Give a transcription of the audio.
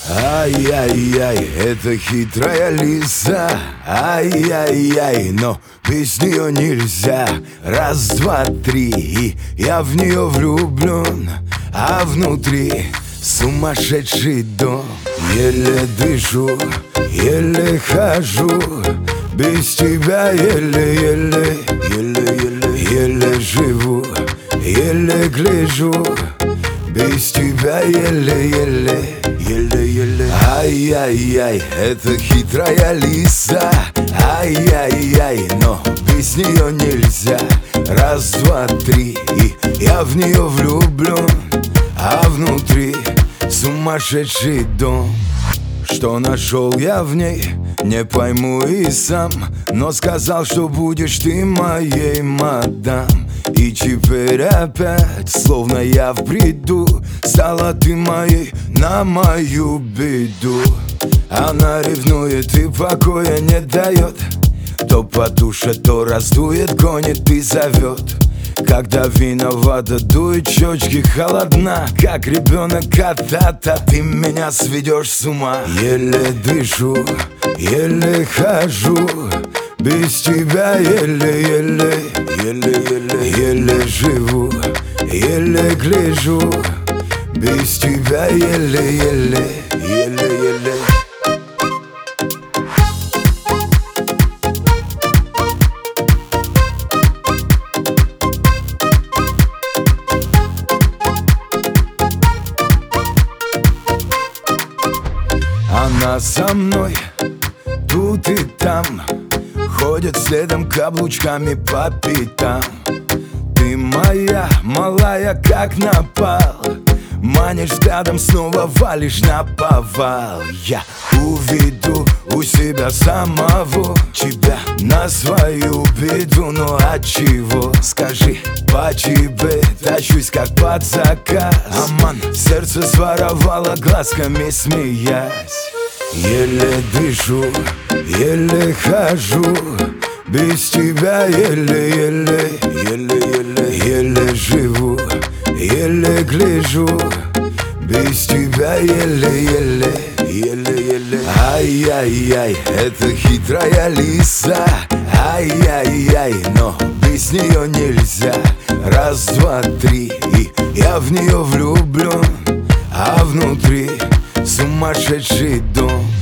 Ай-яй-яй, это хитрая лиса. Ай-яй-яй, но без нее нельзя. Раз, два, три, и я в нее влюблен. А внутри сумасшедший дом. Еле дышу, еле хожу. Без тебя еле-еле, еле-еле живу, еле гляжу. Без тебя еле-еле, еле-еле. Ай-яй-яй, это хитрая лиса. Ай-яй-яй, но без нее нельзя. Раз, два, три, и я в нее влюблен. А внутри сумасшедший дом. Что нашел я в ней, не пойму и сам. Но сказал, что будешь ты моей мадам. И теперь опять, словно я в бреду, стала ты моей на мою беду. Она ревнует и покоя не дает. То потушит, то раздует, гонит и зовет. Когда виновата, дует щечки, холодна. Как ребенок кота-то, ты меня сведешь с ума. Еле дышу, еле хожу. Без тебя еле-еле, еле-еле, еле живу, еле гляжу. Без тебя еле-еле, еле-еле. Она со мной тут и там, ходит следом каблучками по пятам. Ты моя, малая, как напал. Манишь взглядом, снова валишь на повал. Я уведу у себя самого тебя на свою беду. Но от чего, скажи, по тебе тащусь как под заказ. Аман, сердце своровало, глазками смеясь. Еле дышу, еле хожу. Без тебя еле-еле, еле-еле, еле живу, еле гляжу. Без тебя еле-еле, еле-еле. Ай-яй-яй, это хитрая лиса. Ай-яй-яй, но без нее нельзя. Раз, два, три, и я в нее влюблен. А внутри сумасшедший дом.